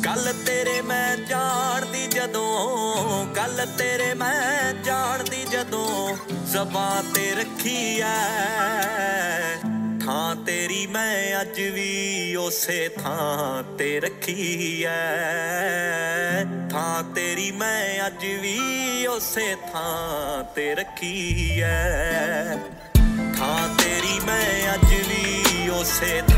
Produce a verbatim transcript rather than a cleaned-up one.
ਗੱਲ ਤੇਰੇ ਮੈਂ ਜਾਣਦੀ ਜਦੋਂ, ਗੱਲ ਤੇਰੇ ਮੈਂ ਜਾਣਦੀ ਜਦੋਂ ਜ਼ਬਾਂ ਤੇ ਰੱਖੀ ਐ। ਥਾਂ ਤੇਰੀ ਮੈਂ ਅੱਜ ਵੀ ਉਸੇ ਥਾਂ ਤੇ ਰੱਖੀ ਐ। ਥਾਂ ਤੇਰੀ ਮੈਂ ਅੱਜ ਵੀ ਉਸੇ ਥਾਂ ਤੇ ਰੱਖੀ ਐ। ਥਾਂ ਤੇਰੀ ਮੈਂ ਅੱਜ ਵੀ ਉਸੇ